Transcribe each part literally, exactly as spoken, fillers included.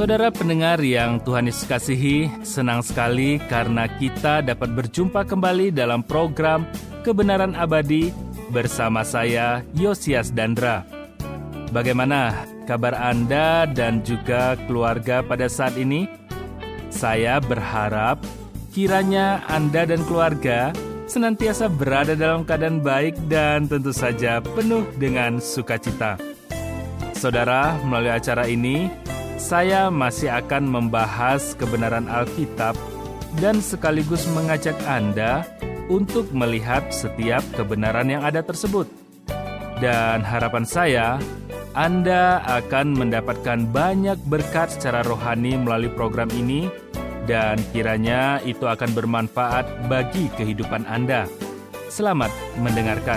Saudara pendengar yang Tuhan Yesus kasihi, senang sekali karena kita dapat berjumpa kembali dalam program Kebenaran Abadi bersama saya, Yosias Dandra. Bagaimana kabar Anda dan juga keluarga pada saat ini? Saya berharap kiranya Anda dan keluarga senantiasa berada dalam keadaan baik dan tentu saja penuh dengan sukacita. Saudara, melalui acara ini, saya masih akan membahas kebenaran Alkitab dan sekaligus mengajak Anda untuk melihat setiap kebenaran yang ada tersebut. Dan harapan saya, Anda akan mendapatkan banyak berkat secara rohani melalui program ini dan kiranya itu akan bermanfaat bagi kehidupan Anda. Selamat mendengarkan.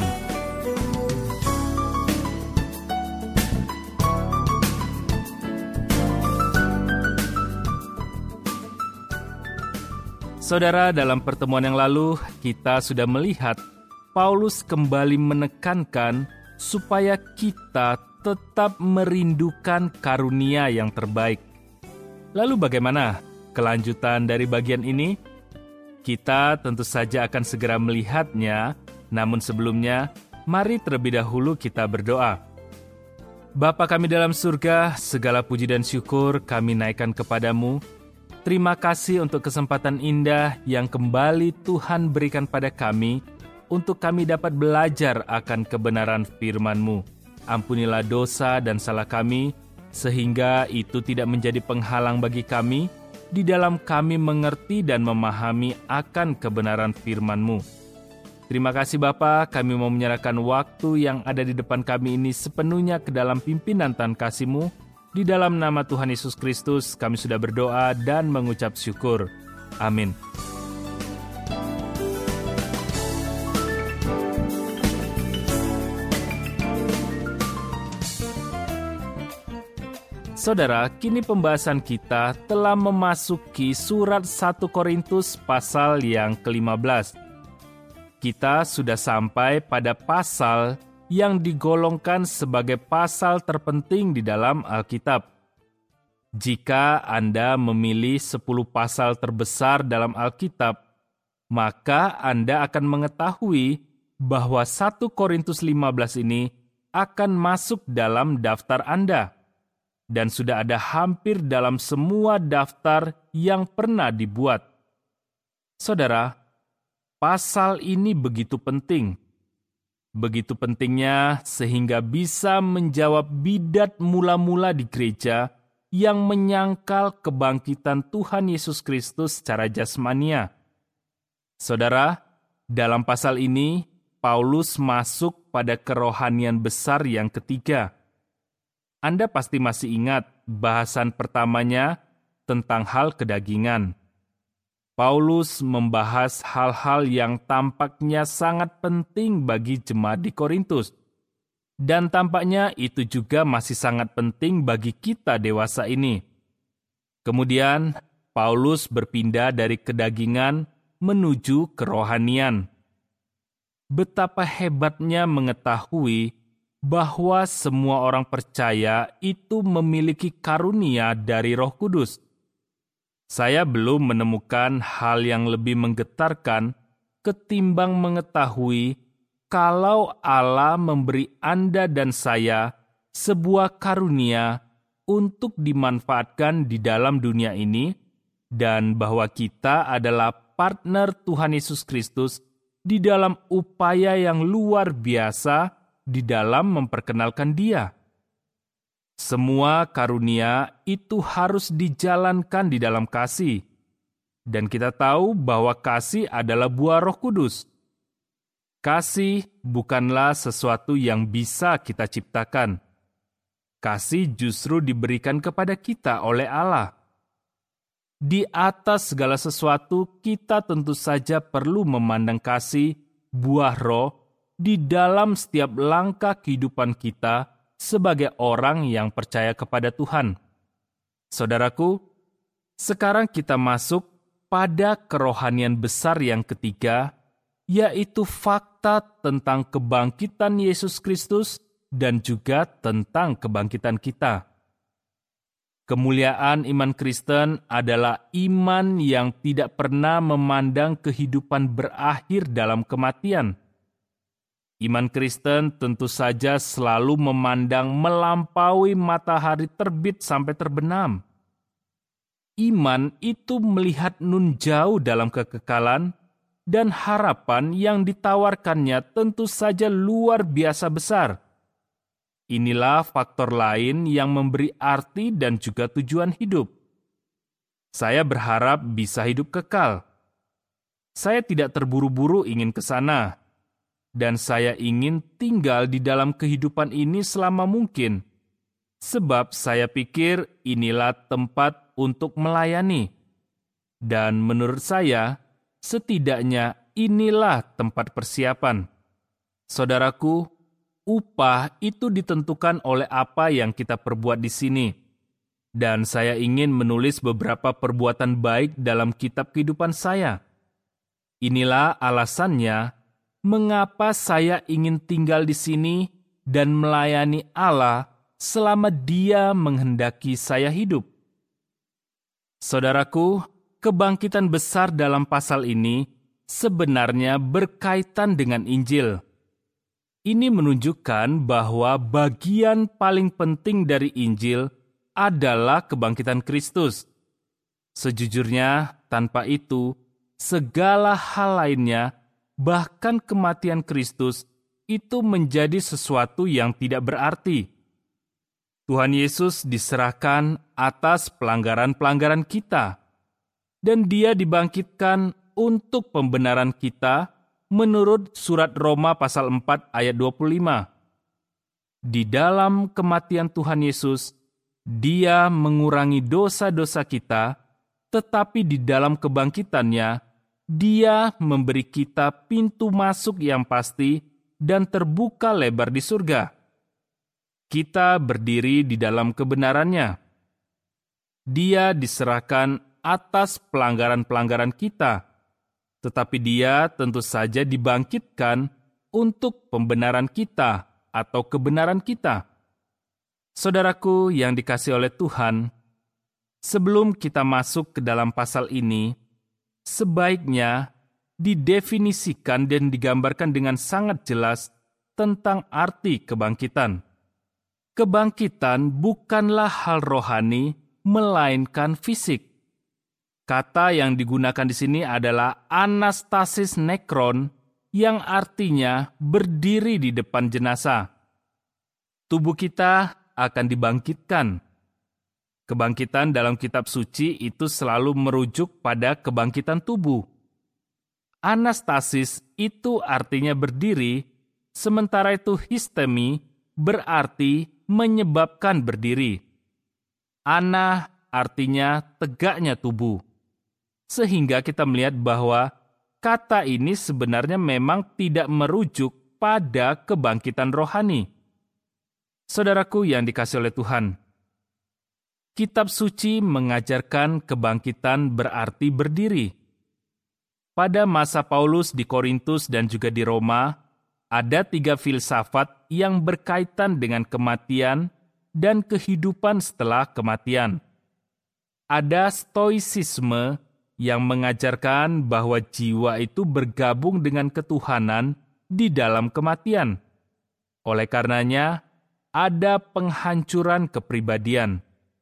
Saudara, dalam pertemuan yang lalu kita sudah melihat Paulus kembali menekankan supaya kita tetap merindukan karunia yang terbaik. Lalu bagaimana kelanjutan dari bagian ini? Kita tentu saja akan segera melihatnya, namun sebelumnya mari terlebih dahulu kita berdoa. Bapa kami dalam surga, segala puji dan syukur kami naikkan kepadamu. Terima kasih untuk kesempatan indah yang kembali Tuhan berikan pada kami untuk kami dapat belajar akan kebenaran firman-Mu. Ampunilah dosa dan salah kami, sehingga itu tidak menjadi penghalang bagi kami di dalam kami mengerti dan memahami akan kebenaran firman-Mu. Terima kasih Bapa, kami mau menyerahkan waktu yang ada di depan kami ini sepenuhnya ke dalam pimpinan Tuhan kasih-Mu. Di dalam nama Tuhan Yesus Kristus kami sudah berdoa dan mengucap syukur. Amin. Saudara, kini pembahasan kita telah memasuki surat satu Korintus pasal yang kelima belas. Kita sudah sampai pada pasal yang digolongkan sebagai pasal terpenting di dalam Alkitab. Jika Anda memilih sepuluh pasal terbesar dalam Alkitab, maka Anda akan mengetahui bahwa satu Korintus lima belas ini akan masuk dalam daftar Anda, dan sudah ada hampir dalam semua daftar yang pernah dibuat. Saudara, pasal ini begitu penting. Begitu pentingnya sehingga bisa menjawab bidat mula-mula di gereja yang menyangkal kebangkitan Tuhan Yesus Kristus secara jasmania. Saudara, dalam pasal ini, Paulus masuk pada kerohanian besar yang ketiga. Anda pasti masih ingat bahasan pertamanya tentang hal kedagingan. Paulus membahas hal-hal yang tampaknya sangat penting bagi jemaat di Korintus. Dan tampaknya itu juga masih sangat penting bagi kita dewasa ini. Kemudian, Paulus berpindah dari kedagingan menuju kerohanian. Betapa hebatnya mengetahui bahwa semua orang percaya itu memiliki karunia dari Roh Kudus. Saya belum menemukan hal yang lebih menggetarkan ketimbang mengetahui kalau Allah memberi Anda dan saya sebuah karunia untuk dimanfaatkan di dalam dunia ini dan bahwa kita adalah partner Tuhan Yesus Kristus di dalam upaya yang luar biasa di dalam memperkenalkan Dia. Semua karunia itu harus dijalankan di dalam kasih. Dan kita tahu bahwa kasih adalah buah Roh Kudus. Kasih bukanlah sesuatu yang bisa kita ciptakan. Kasih justru diberikan kepada kita oleh Allah. Di atas segala sesuatu, kita tentu saja perlu memandang kasih, buah roh, di dalam setiap langkah kehidupan kita sebagai orang yang percaya kepada Tuhan. Saudaraku, sekarang kita masuk pada kerohanian besar yang ketiga, yaitu fakta tentang kebangkitan Yesus Kristus dan juga tentang kebangkitan kita. Kemuliaan iman Kristen adalah iman yang tidak pernah memandang kehidupan berakhir dalam kematian. Iman Kristen tentu saja selalu memandang melampaui matahari terbit sampai terbenam. Iman itu melihat nun jauh dalam kekekalan, dan harapan yang ditawarkannya tentu saja luar biasa besar. Inilah faktor lain yang memberi arti dan juga tujuan hidup. Saya berharap bisa hidup kekal. Saya tidak terburu-buru ingin ke sana, dan saya ingin tinggal di dalam kehidupan ini selama mungkin, sebab saya pikir inilah tempat untuk melayani. Dan menurut saya, setidaknya inilah tempat persiapan. Saudaraku, upah itu ditentukan oleh apa yang kita perbuat di sini. Dan saya ingin menulis beberapa perbuatan baik dalam kitab kehidupan saya. Inilah alasannya mengapa saya ingin tinggal di sini dan melayani Allah selama Dia menghendaki saya hidup. Saudaraku, kebangkitan besar dalam pasal ini sebenarnya berkaitan dengan Injil. Ini menunjukkan bahwa bagian paling penting dari Injil adalah kebangkitan Kristus. Sejujurnya, tanpa itu, segala hal lainnya, bahkan kematian Kristus, itu menjadi sesuatu yang tidak berarti. Tuhan Yesus diserahkan atas pelanggaran-pelanggaran kita, dan Dia dibangkitkan untuk pembenaran kita, menurut surat Roma pasal empat ayat dua puluh lima. Di dalam kematian Tuhan Yesus, Dia mengurangi dosa-dosa kita, tetapi di dalam kebangkitannya, Dia memberi kita pintu masuk yang pasti dan terbuka lebar di surga. Kita berdiri di dalam kebenarannya. Dia diserahkan atas pelanggaran-pelanggaran kita, tetapi Dia tentu saja dibangkitkan untuk pembenaran kita atau kebenaran kita. Saudaraku yang dikasihi oleh Tuhan, sebelum kita masuk ke dalam pasal ini, sebaiknya didefinisikan dan digambarkan dengan sangat jelas tentang arti kebangkitan. Kebangkitan bukanlah hal rohani, melainkan fisik. Kata yang digunakan di sini adalah anastasis nekron, yang artinya berdiri di depan jenazah. Tubuh kita akan dibangkitkan. Kebangkitan dalam kitab suci itu selalu merujuk pada kebangkitan tubuh. Anastasis itu artinya berdiri, sementara itu histemi berarti menyebabkan berdiri. Ana artinya tegaknya tubuh. Sehingga kita melihat bahwa kata ini sebenarnya memang tidak merujuk pada kebangkitan rohani. Saudaraku yang dikasihi oleh Tuhan, kitab suci mengajarkan kebangkitan berarti berdiri. Pada masa Paulus di Korintus dan juga di Roma, ada tiga filsafat yang berkaitan dengan kematian dan kehidupan setelah kematian. Ada stoicisme yang mengajarkan bahwa jiwa itu bergabung dengan ketuhanan di dalam kematian. Oleh karenanya, ada penghancuran kepribadian.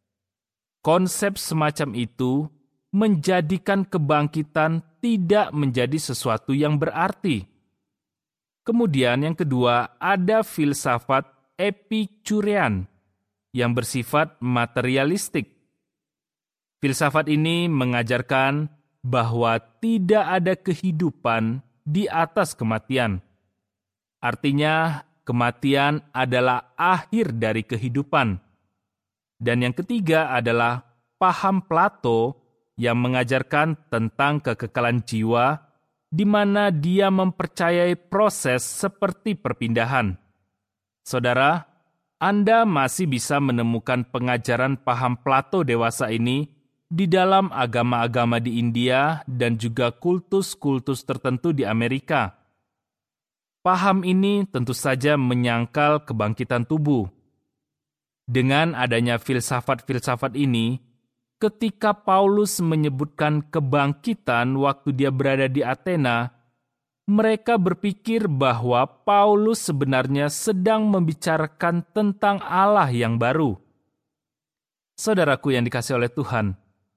Konsep semacam itu menjadikan kebangkitan tidak menjadi sesuatu yang berarti. Kemudian yang kedua, ada filsafat Epikurean yang bersifat materialistik. Filsafat ini mengajarkan bahwa tidak ada kehidupan di atas kematian. Artinya, kematian adalah akhir dari kehidupan. Dan yang ketiga adalah paham Plato yang mengajarkan tentang kekekalan jiwa, di mana dia mempercayai proses seperti perpindahan. Saudara, Anda masih bisa menemukan pengajaran paham Plato dewasa ini di dalam agama-agama di India dan juga kultus-kultus tertentu di Amerika. Paham ini tentu saja menyangkal kebangkitan tubuh. Dengan adanya filsafat-filsafat ini, ketika Paulus menyebutkan kebangkitan waktu dia berada di Athena, mereka berpikir bahwa Paulus sebenarnya sedang membicarakan tentang Allah yang baru. Saudaraku yang dikasihi oleh Tuhan,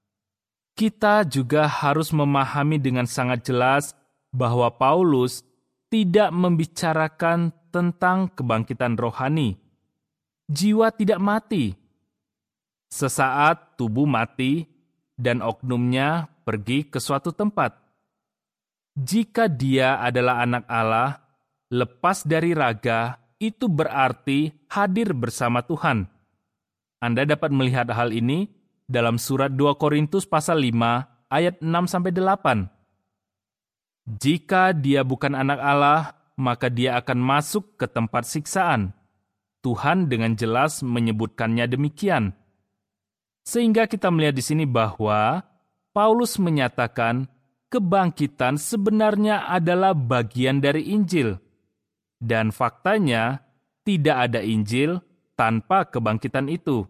kita juga harus memahami dengan sangat jelas bahwa Paulus tidak membicarakan tentang kebangkitan rohani. Jiwa tidak mati. Sesaat tubuh mati dan oknumnya pergi ke suatu tempat. Jika dia adalah anak Allah, lepas dari raga, itu berarti hadir bersama Tuhan. Anda dapat melihat hal ini dalam surat dua Korintus pasal lima ayat enam sampai delapan. Jika dia bukan anak Allah, maka dia akan masuk ke tempat siksaan. Tuhan dengan jelas menyebutkannya demikian. Sehingga kita melihat di sini bahwa Paulus menyatakan kebangkitan sebenarnya adalah bagian dari Injil. Dan faktanya tidak ada Injil tanpa kebangkitan itu.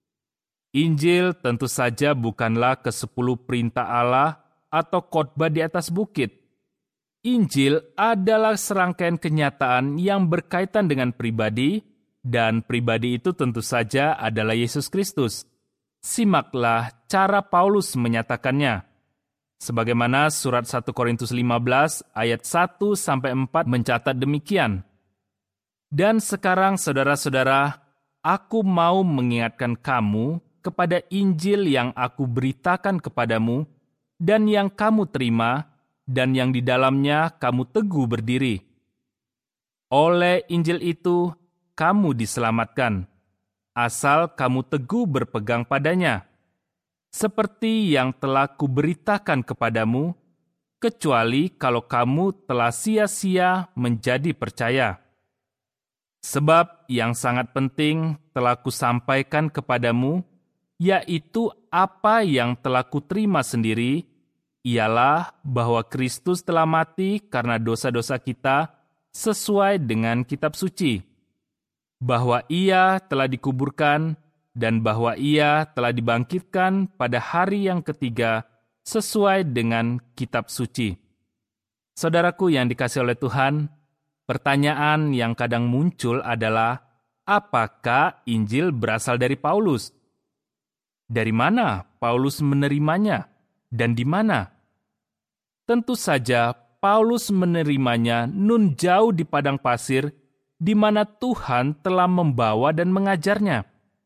Injil tentu saja bukanlah kesepuluh perintah Allah atau khotbah di atas bukit. Injil adalah serangkaian kenyataan yang berkaitan dengan pribadi, dan pribadi itu tentu saja adalah Yesus Kristus. Simaklah cara Paulus menyatakannya. Sebagaimana surat satu Korintus lima belas ayat satu sampai empat mencatat demikian. Dan sekarang saudara-saudara, aku mau mengingatkan kamu kepada Injil yang aku beritakan kepadamu dan yang kamu terima dan yang di dalamnya kamu teguh berdiri. Oleh Injil itu, kamu diselamatkan, asal kamu teguh berpegang padanya, seperti yang telah kuberitakan kepadamu, kecuali kalau kamu telah sia-sia menjadi percaya. Sebab yang sangat penting telah kusampaikan kepadamu, yaitu apa yang telah kuterima sendiri, ialah bahwa Kristus telah mati karena dosa-dosa kita sesuai dengan kitab suci, bahwa ia telah dikuburkan, dan bahwa ia telah dibangkitkan pada hari yang ketiga sesuai dengan kitab suci. Saudaraku yang dikasihi oleh Tuhan, pertanyaan yang kadang muncul adalah, apakah Injil berasal dari Paulus? Dari mana Paulus menerimanya dan di mana? Tentu saja Paulus menerimanya nun jauh di padang pasir, di mana Tuhan telah membawa dan mengajarnya.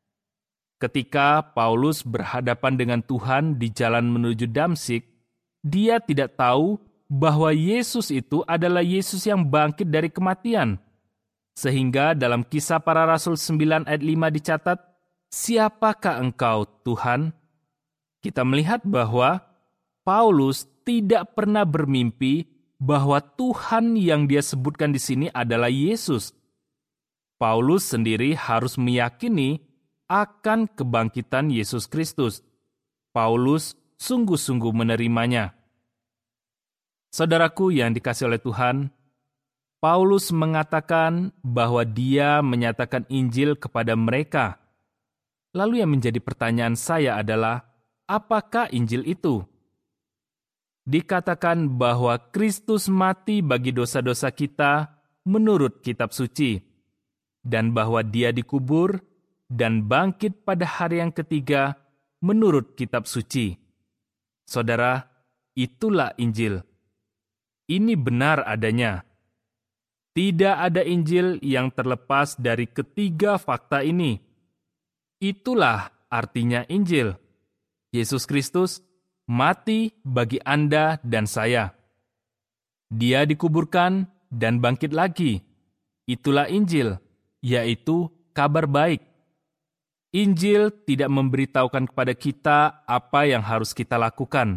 Ketika Paulus berhadapan dengan Tuhan di jalan menuju Damsyik, dia tidak tahu bahwa Yesus itu adalah Yesus yang bangkit dari kematian. Sehingga dalam Kisah Para Rasul sembilan ayat lima dicatat, "Siapakah engkau, Tuhan?" Kita melihat bahwa Paulus tidak pernah bermimpi bahwa Tuhan yang dia sebutkan di sini adalah Yesus. Paulus sendiri harus meyakini akan kebangkitan Yesus Kristus. Paulus sungguh-sungguh menerimanya. Saudaraku yang dikasihi oleh Tuhan, Paulus mengatakan bahwa dia menyatakan Injil kepada mereka. Lalu yang menjadi pertanyaan saya adalah, apakah Injil itu? Dikatakan bahwa Kristus mati bagi dosa-dosa kita menurut kitab suci, dan bahwa dia dikubur dan bangkit pada hari yang ketiga menurut kitab suci. Saudara, itulah Injil. Ini benar adanya. Tidak ada Injil yang terlepas dari ketiga fakta ini. Itulah artinya Injil. Yesus Kristus mati bagi Anda dan saya. Dia dikuburkan dan bangkit lagi. Itulah Injil, yaitu kabar baik. Injil tidak memberitahukan kepada kita apa yang harus kita lakukan.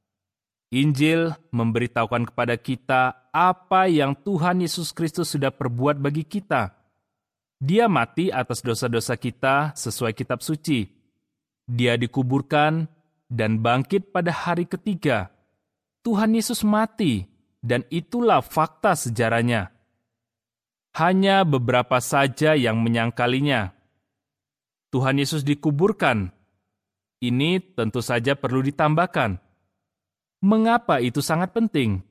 Injil memberitahukan kepada kita apa yang Tuhan Yesus Kristus sudah perbuat bagi kita. Dia mati atas dosa-dosa kita sesuai kitab suci. Dia dikuburkan dan bangkit pada hari ketiga. Tuhan Yesus mati, dan itulah fakta sejarahnya. Hanya beberapa saja yang menyangkalinya. Tuhan Yesus dikuburkan. Ini tentu saja perlu ditambahkan. Mengapa itu sangat penting?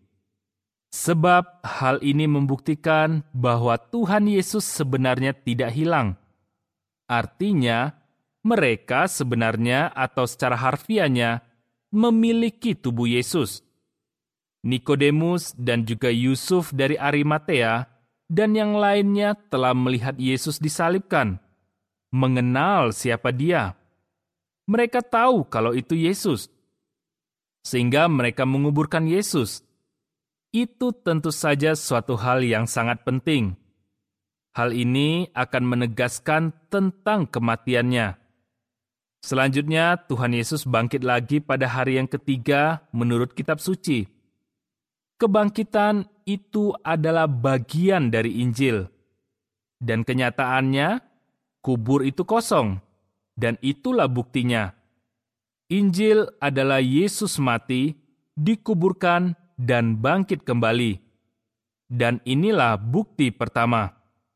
Sebab hal ini membuktikan bahwa Tuhan Yesus sebenarnya tidak hilang. Artinya, mereka sebenarnya atau secara harfiahnya memiliki tubuh Yesus. Nikodemus dan juga Yusuf dari Arimatea dan yang lainnya telah melihat Yesus disalibkan, mengenal siapa Dia. Mereka tahu kalau itu Yesus, sehingga mereka menguburkan Yesus. Itu tentu saja suatu hal yang sangat penting. Hal ini akan menegaskan tentang kematiannya. Selanjutnya, Tuhan Yesus bangkit lagi pada hari yang ketiga menurut kitab suci. Kebangkitan itu adalah bagian dari Injil. Dan kenyataannya, kubur itu kosong. Dan itulah buktinya. Injil adalah Yesus mati, dikuburkan, dan bangkit kembali. Dan inilah bukti pertama.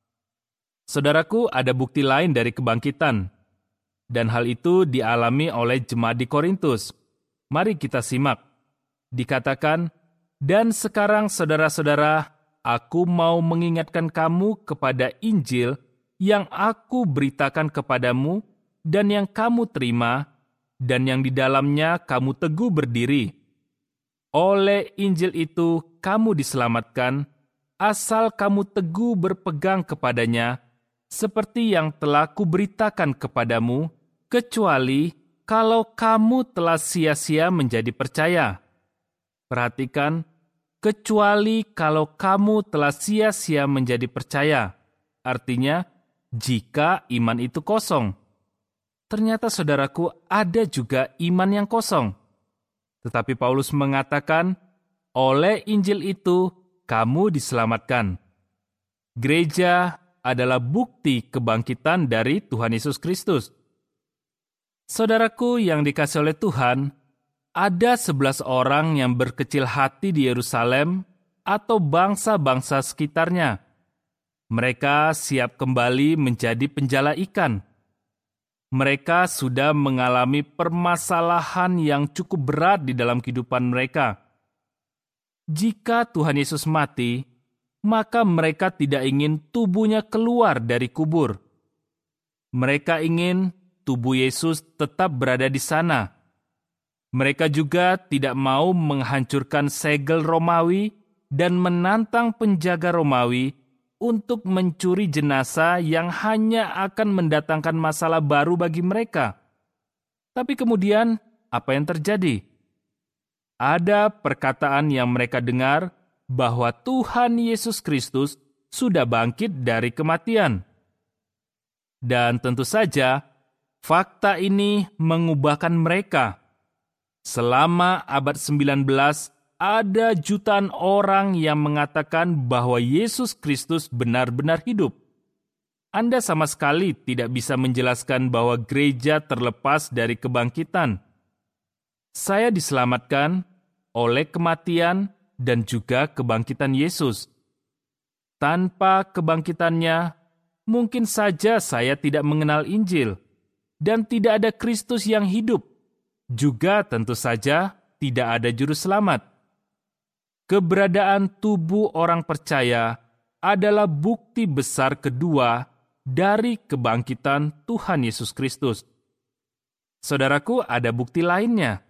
Saudaraku, ada bukti lain dari kebangkitan. Dan hal itu dialami oleh jemaat di Korintus. Mari kita simak. Dikatakan, "Dan sekarang saudara-saudara, aku mau mengingatkan kamu kepada Injil yang aku beritakan kepadamu dan yang kamu terima, dan yang di dalamnya kamu teguh berdiri. Oleh Injil itu kamu diselamatkan, asal kamu teguh berpegang kepadanya, seperti yang telah kuberitakan kepadamu, kecuali kalau kamu telah sia-sia menjadi percaya." Perhatikan, kecuali kalau kamu telah sia-sia menjadi percaya. Artinya, jika iman itu kosong. Ternyata saudaraku, ada juga iman yang kosong. Tetapi Paulus mengatakan, oleh Injil itu kamu diselamatkan. Gereja adalah bukti kebangkitan dari Tuhan Yesus Kristus. Saudaraku yang dikasihi oleh Tuhan, ada sebelas orang yang berkecil hati di Yerusalem atau bangsa-bangsa sekitarnya. Mereka siap kembali menjadi penjala ikan. Mereka sudah mengalami permasalahan yang cukup berat di dalam kehidupan mereka. Jika Tuhan Yesus mati, maka mereka tidak ingin tubuhnya keluar dari kubur. Mereka ingin tubuh Yesus tetap berada di sana. Mereka juga tidak mau menghancurkan segel Romawi dan menantang penjaga Romawi untuk mencuri jenazah yang hanya akan mendatangkan masalah baru bagi mereka. Tapi kemudian, apa yang terjadi? Ada perkataan yang mereka dengar bahwa Tuhan Yesus Kristus sudah bangkit dari kematian. Dan tentu saja, fakta ini mengubahkan mereka. Selama abad sembilan belas, ada jutaan orang yang mengatakan bahwa Yesus Kristus benar-benar hidup. Anda sama sekali tidak bisa menjelaskan bahwa gereja terlepas dari kebangkitan. Saya diselamatkan oleh kematian dan juga kebangkitan Yesus. Tanpa kebangkitannya, mungkin saja saya tidak mengenal Injil, dan tidak ada Kristus yang hidup. Juga tentu saja tidak ada juru selamat. Keberadaan tubuh orang percaya adalah bukti besar kedua dari kebangkitan Tuhan Yesus Kristus. Saudaraku, ada bukti lainnya.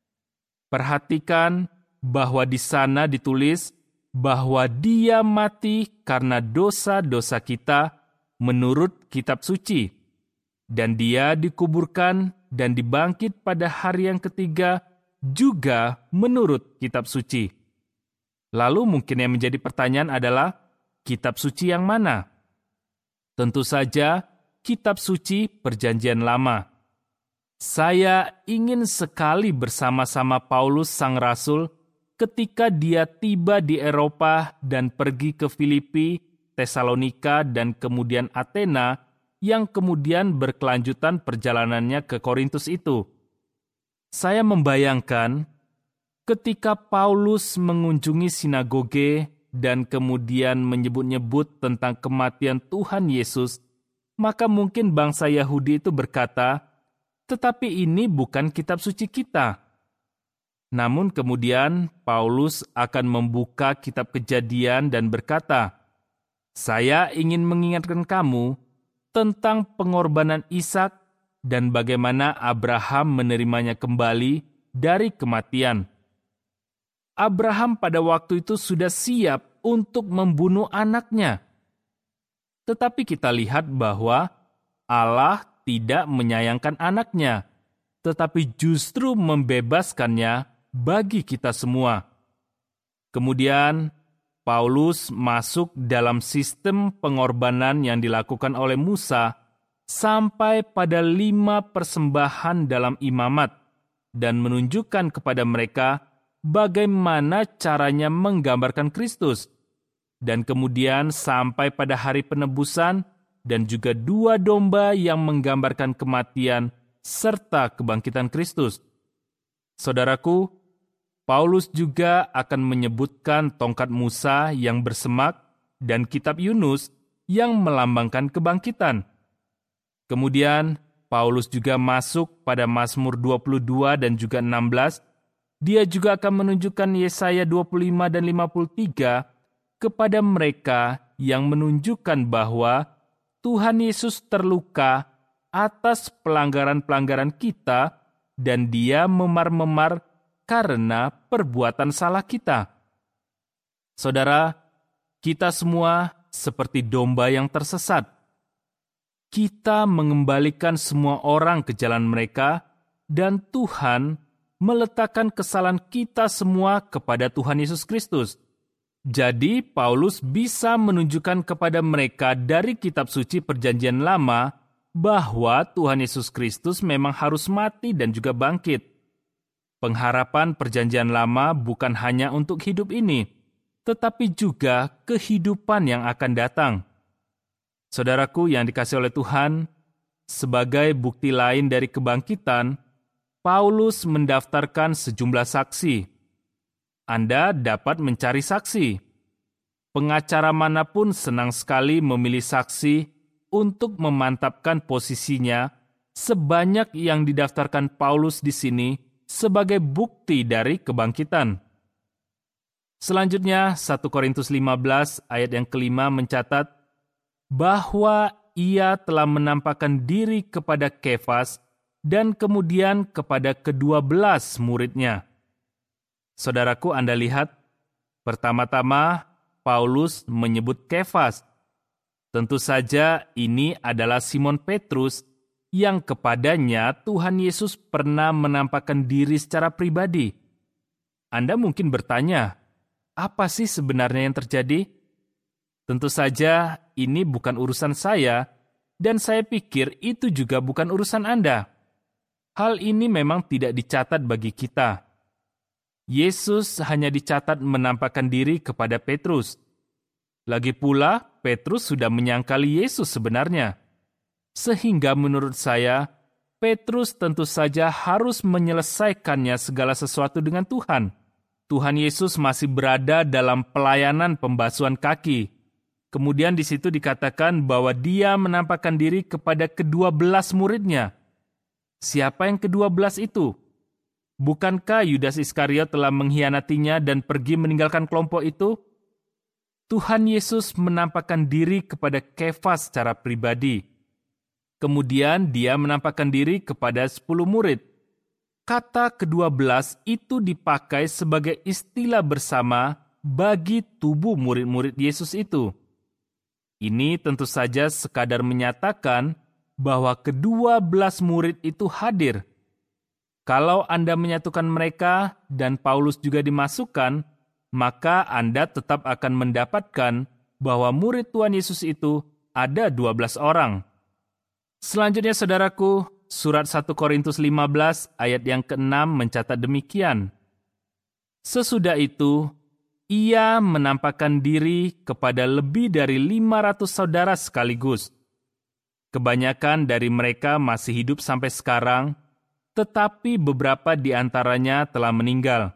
Perhatikan bahwa di sana ditulis bahwa Dia mati karena dosa-dosa kita menurut kitab suci, dan Dia dikuburkan dan dibangkit pada hari yang ketiga juga menurut kitab suci. Lalu mungkin yang menjadi pertanyaan adalah, kitab suci yang mana? Tentu saja, kitab suci Perjanjian Lama. Saya ingin sekali bersama-sama Paulus sang Rasul ketika dia tiba di Eropa dan pergi ke Filipi, Tesalonika, dan kemudian Athena, yang kemudian berkelanjutan perjalanannya ke Korintus itu. Saya membayangkan ketika Paulus mengunjungi sinagoge dan kemudian menyebut-nyebut tentang kematian Tuhan Yesus, maka mungkin bangsa Yahudi itu berkata, "Tetapi ini bukan kitab suci kita." Namun kemudian Paulus akan membuka kitab Kejadian dan berkata, "Saya ingin mengingatkan kamu tentang pengorbanan Ishak dan bagaimana Abraham menerimanya kembali dari kematian." Abraham pada waktu itu sudah siap untuk membunuh anaknya. Tetapi kita lihat bahwa Allah tidak menyayangkan anaknya, tetapi justru membebaskannya bagi kita semua. Kemudian Paulus masuk dalam sistem pengorbanan yang dilakukan oleh Musa sampai pada lima persembahan dalam imamat dan menunjukkan kepada mereka bagaimana caranya menggambarkan Kristus. Dan kemudian sampai pada hari penebusan dan juga dua domba yang menggambarkan kematian serta kebangkitan Kristus. Saudaraku, Paulus juga akan menyebutkan tongkat Musa yang bersemak dan kitab Yunus yang melambangkan kebangkitan. Kemudian Paulus juga masuk pada Mazmur dua puluh dua dan juga enam belas. Dia juga akan menunjukkan Yesaya dua puluh lima dan lima puluh tiga kepada mereka yang menunjukkan bahwa Tuhan Yesus terluka atas pelanggaran-pelanggaran kita dan Dia memar-memar karena perbuatan salah kita. Saudara, kita semua seperti domba yang tersesat. Kita mengembalikan semua orang ke jalan mereka dan Tuhan meletakkan kesalahan kita semua kepada Tuhan Yesus Kristus. Jadi, Paulus bisa menunjukkan kepada mereka dari kitab suci Perjanjian Lama bahwa Tuhan Yesus Kristus memang harus mati dan juga bangkit. Pengharapan Perjanjian Lama bukan hanya untuk hidup ini, tetapi juga kehidupan yang akan datang. Saudaraku yang dikasihi oleh Tuhan, sebagai bukti lain dari kebangkitan, Paulus mendaftarkan sejumlah saksi. Anda dapat mencari saksi. Pengacara manapun senang sekali memilih saksi untuk memantapkan posisinya sebanyak yang didaftarkan Paulus di sini sebagai bukti dari kebangkitan. Selanjutnya, satu Korintus lima belas ayat yang kelima mencatat bahwa ia telah menampakkan diri kepada Kefas dan kemudian kepada kedua belas muridnya. Saudaraku, Anda lihat, pertama-tama Paulus menyebut Kefas. Tentu saja ini adalah Simon Petrus yang kepadanya Tuhan Yesus pernah menampakkan diri secara pribadi. Anda mungkin bertanya, apa sih sebenarnya yang terjadi? Tentu saja ini bukan urusan saya, dan saya pikir itu juga bukan urusan Anda. Hal ini memang tidak dicatat bagi kita. Yesus hanya dicatat menampakkan diri kepada Petrus. Lagi pula, Petrus sudah menyangkali Yesus sebenarnya. Sehingga menurut saya, Petrus tentu saja harus menyelesaikannya segala sesuatu dengan Tuhan. Tuhan Yesus masih berada dalam pelayanan pembasuhan kaki. Kemudian di situ dikatakan bahwa dia menampakkan diri kepada kedua belas muridnya. Siapa yang kedua belas itu? Bukankah Yudas Iskariot telah mengkhianatinya dan pergi meninggalkan kelompok itu? Tuhan Yesus menampakkan diri kepada Kefas secara pribadi. Kemudian dia menampakkan diri kepada sepuluh murid. Kata kedua belas itu dipakai sebagai istilah bersama bagi tubuh murid-murid Yesus itu. Ini tentu saja sekadar menyatakan bahwa kedua belas murid itu hadir. Kalau Anda menyatukan mereka dan Paulus juga dimasukkan, maka Anda tetap akan mendapatkan bahwa murid Tuhan Yesus itu ada dua belas orang. Selanjutnya, saudaraku, surat satu Korintus lima belas ayat yang keenam mencatat demikian. Sesudah itu, ia menampakkan diri kepada lebih dari lima ratus saudara sekaligus. Kebanyakan dari mereka masih hidup sampai sekarang, tetapi beberapa di antaranya telah meninggal.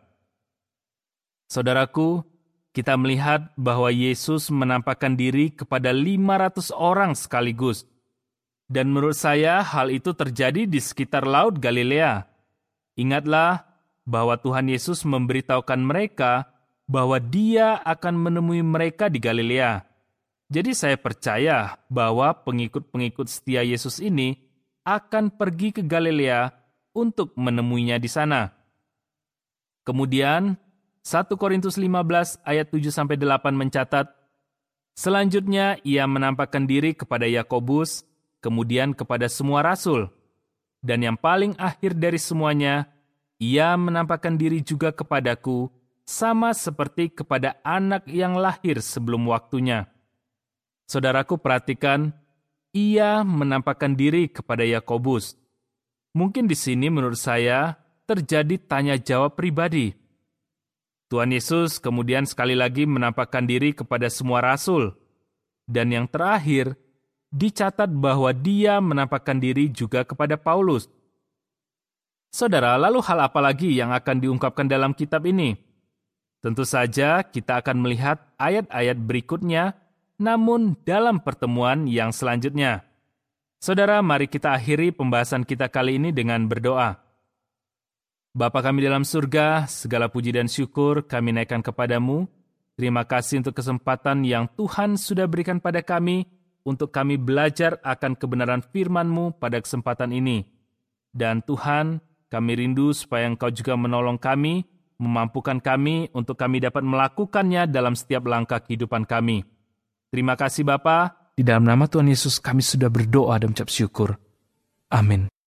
Saudaraku, kita melihat bahwa Yesus menampakkan diri kepada lima ratus orang sekaligus. Dan menurut saya hal itu terjadi di sekitar Laut Galilea. Ingatlah bahwa Tuhan Yesus memberitahukan mereka bahwa Dia akan menemui mereka di Galilea. Jadi saya percaya bahwa pengikut-pengikut setia Yesus ini akan pergi ke Galilea untuk menemuinya di sana. Kemudian, satu Korintus lima belas ayat tujuh sampai delapan mencatat, selanjutnya ia menampakkan diri kepada Yakobus, kemudian kepada semua rasul. Dan yang paling akhir dari semuanya, ia menampakkan diri juga kepadaku, sama seperti kepada anak yang lahir sebelum waktunya. Saudaraku, perhatikan, ia menampakkan diri kepada Yakobus. Mungkin di sini menurut saya terjadi tanya jawab pribadi. Tuhan Yesus kemudian sekali lagi menampakkan diri kepada semua rasul. Dan yang terakhir, dicatat bahwa dia menampakkan diri juga kepada Paulus. Saudara, lalu hal apa lagi yang akan diungkapkan dalam kitab ini? Tentu saja kita akan melihat ayat-ayat berikutnya, namun dalam pertemuan yang selanjutnya. Saudara, mari kita akhiri pembahasan kita kali ini dengan berdoa. Bapa kami dalam surga, segala puji dan syukur kami naikkan kepadamu. Terima kasih untuk kesempatan yang Tuhan sudah berikan pada kami untuk kami belajar akan kebenaran firman-Mu pada kesempatan ini. Dan Tuhan, kami rindu supaya Engkau juga menolong kami, memampukan kami untuk kami dapat melakukannya dalam setiap langkah kehidupan kami. Terima kasih Bapa. Di dalam nama Tuhan Yesus kami sudah berdoa dan mengucap syukur. Amin.